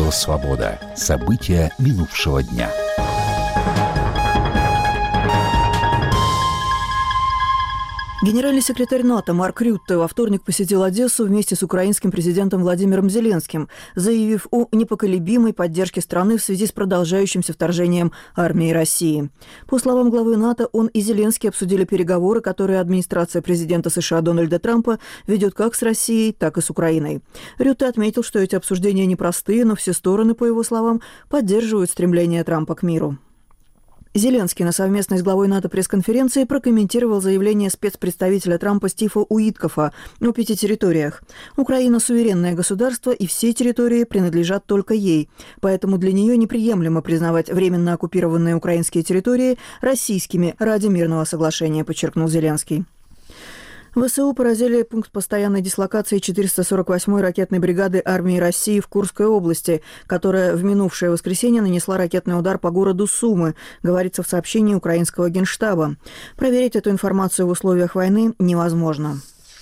Радио «Свобода». События минувшего дня. Генеральный секретарь НАТО Марк Рютте во вторник посетил Одессу вместе с украинским президентом Владимиром Зеленским, заявив о непоколебимой поддержке страны в связи с продолжающимся вторжением армии России. По словам главы НАТО, он и Зеленский обсудили переговоры, которые администрация президента США Дональда Трампа ведет как с Россией, так и с Украиной. Рютте отметил, что эти обсуждения непростые, но все стороны, по его словам, поддерживают стремление Трампа к миру. Зеленский на совместной с главой НАТО пресс-конференции прокомментировал заявление спецпредставителя Трампа Стива Уиткофа о 5 территориях. Украина – суверенное государство, и все территории принадлежат только ей. Поэтому для нее неприемлемо признавать временно оккупированные украинские территории российскими ради мирного соглашения, подчеркнул Зеленский. ВСУ поразили пункт постоянной дислокации 448-й ракетной бригады армии России в Курской области, которая в минувшее воскресенье нанесла ракетный удар по городу Сумы, говорится в сообщении украинского генштаба. Проверить эту информацию в условиях войны невозможно.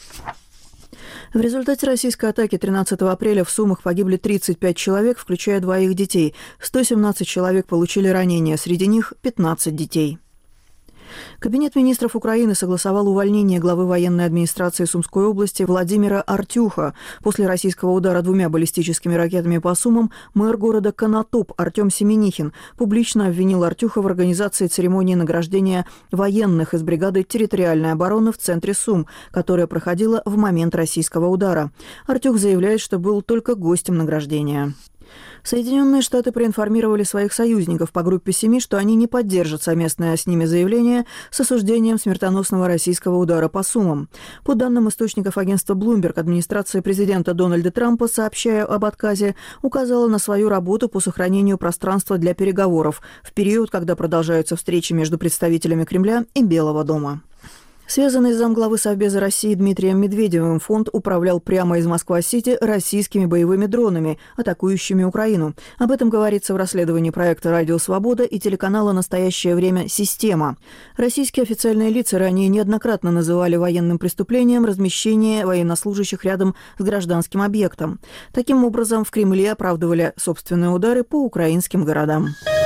В результате российской атаки 13 апреля в Сумах погибли 35 человек, включая 2 их детей. 117 человек получили ранения, среди них 15 детей. Кабинет министров Украины согласовал увольнение главы военной администрации Сумской области Владимира Артюха. После российского удара 2 баллистическими ракетами по Сумам мэр города Конотоп Артем Семенихин публично обвинил Артюха в организации церемонии награждения военных из бригады территориальной обороны в центре Сум, которая проходила в момент российского удара. Артюх заявляет, что был только гостем награждения. Соединенные Штаты проинформировали своих союзников по группе 7, что они не поддержат совместное с ними заявление с осуждением смертоносного российского удара по Сумам. По данным источников агентства Bloomberg, администрация президента Дональда Трампа, сообщая об отказе, указала на свою работу по сохранению пространства для переговоров в период, когда продолжаются встречи между представителями Кремля и Белого дома. Связанный с замглавы Совбеза России Дмитрием Медведевым фонд управлял прямо из Москва-Сити российскими боевыми дронами, атакующими Украину. Об этом говорится в расследовании проекта «Радио Свобода» и телеканала «Настоящее время. Система». Российские официальные лица ранее неоднократно называли военным преступлением размещение военнослужащих рядом с гражданским объектом. Таким образом, в Кремле оправдывали собственные удары по украинским городам.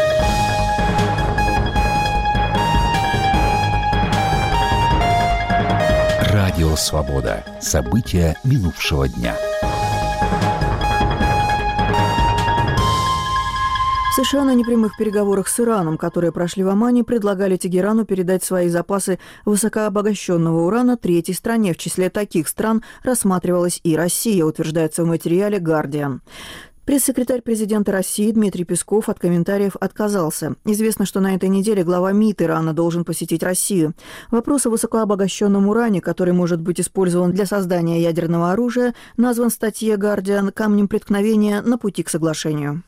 Радио «Свобода». События минувшего дня. США на непрямых переговорах с Ираном, которые прошли в Омане, предлагали Тегерану передать свои запасы высокообогащенного урана третьей стране. В числе таких стран рассматривалась и Россия, утверждается в материале «Гардиан». Пресс-секретарь президента России Дмитрий Песков от комментариев отказался. Известно, что на этой неделе глава МИД Ирана должен посетить Россию. Вопрос о высокообогащенном уране, который может быть использован для создания ядерного оружия, назван в статье «Гардиан» камнем преткновения на пути к соглашению.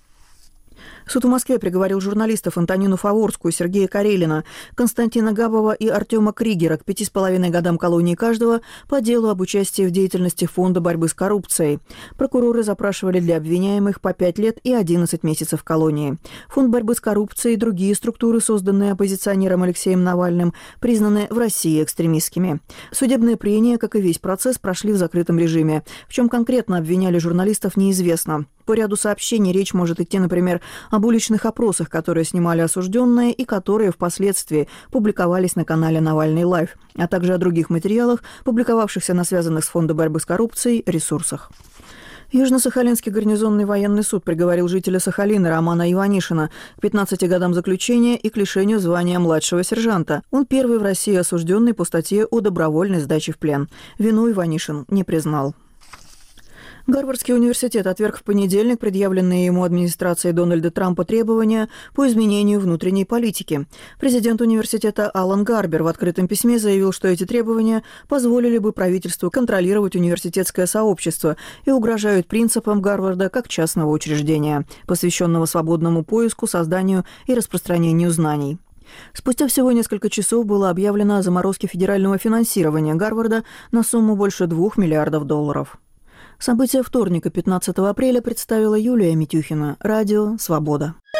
Суд в Москве приговорил журналистов Антонину Фаворскую, Сергея Карелина, Константина Габова и Артема Кригера к 5,5 годам колонии каждого по делу об участии в деятельности Фонда борьбы с коррупцией. Прокуроры запрашивали для обвиняемых по 5 лет и 11 месяцев колонии. Фонд борьбы с коррупцией и другие структуры, созданные оппозиционером Алексеем Навальным, признаны в России экстремистскими. Судебные прения, как и весь процесс, прошли в закрытом режиме. В чем конкретно обвиняли журналистов, неизвестно. По ряду сообщений речь может идти, например, об уличных опросах, которые снимали осужденные и которые впоследствии публиковались на канале «Навальный Лайв», а также о других материалах, публиковавшихся на связанных с Фондом борьбы с коррупцией ресурсах. Южно-Сахалинский гарнизонный военный суд приговорил жителя Сахалина Романа Иванишина к 15 годам заключения и к лишению звания младшего сержанта. Он первый в России осужденный по статье о добровольной сдаче в плен. Вину Иванишин не признал. Гарвардский университет отверг в понедельник предъявленные ему администрацией Дональда Трампа требования по изменению внутренней политики. Президент университета Алан Гарбер в открытом письме заявил, что эти требования позволили бы правительству контролировать университетское сообщество и угрожают принципам Гарварда как частного учреждения, посвященного свободному поиску, созданию и распространению знаний. Спустя всего несколько часов было объявлено о заморозке федерального финансирования Гарварда на сумму больше $2 миллиардов. События вторника, 15 апреля, представила Юлия Митюхина. Радио «Свобода».